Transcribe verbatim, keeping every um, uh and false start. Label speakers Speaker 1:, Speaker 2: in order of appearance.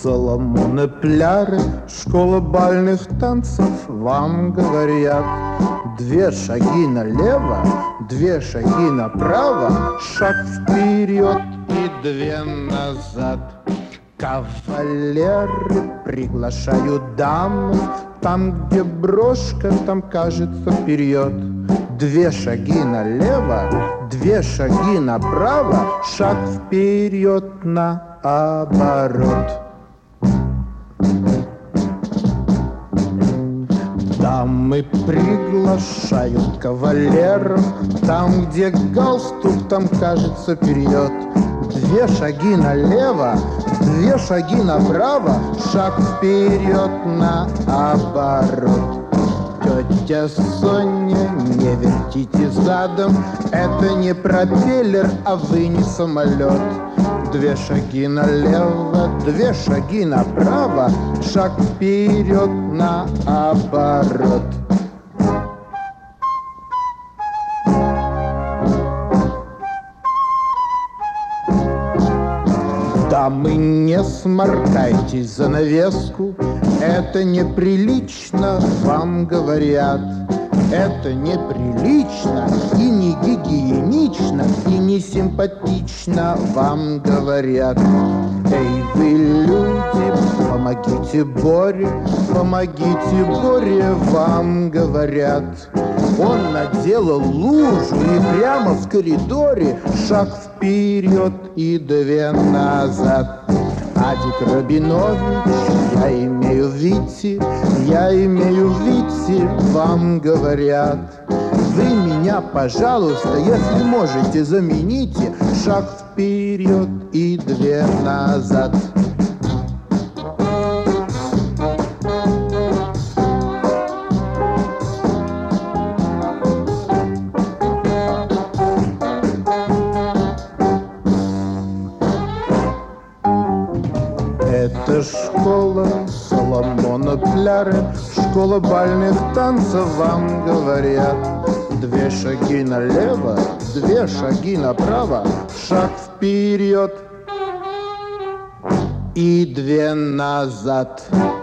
Speaker 1: Соломоны Пляры, школа бальных танцев, вам говорят: две шаги налево, две шаги направо, шаг вперед и две назад. Кавалеры приглашают дам, там, где брошка, там, кажется, вперед. Две шаги налево, две шаги направо, шаг вперед наоборот. Дамы приглашают кавалеров, там, где галстук, там, кажется, вперед. Две шаги налево, две шаги направо, шаг вперед наоборот. Тетя Соня, не вертите задом, это не пропеллер, а вы не самолет. Две шаги налево, две шаги направо, шаг вперед наоборот. Дамы, не сморкайтесь в занавеску, это неприлично, вам говорят. Это неприлично и не гигиенично, и не симпатично, вам говорят. Эй, вы люди, помогите Боре, помогите Боре, вам говорят. Он наделал лужу и прямо в коридоре шаг вперед и две назад. Адик Рабинович, я имею Вити, я имею Вити, вам говорят. Вы меня, пожалуйста, если можете, замените, шаг вперед и две назад. Это школа Соломона Пляры, школа бальных танцев, вам говорят. Две шаги налево, две шаги направо, шаг вперед и две назад.